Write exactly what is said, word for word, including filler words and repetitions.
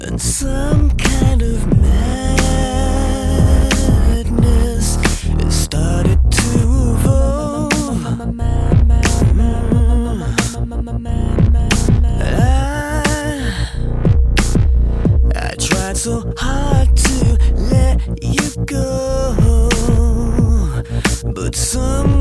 And some kind of madness, it started to evolve. I, I tried so hard to let you go, but some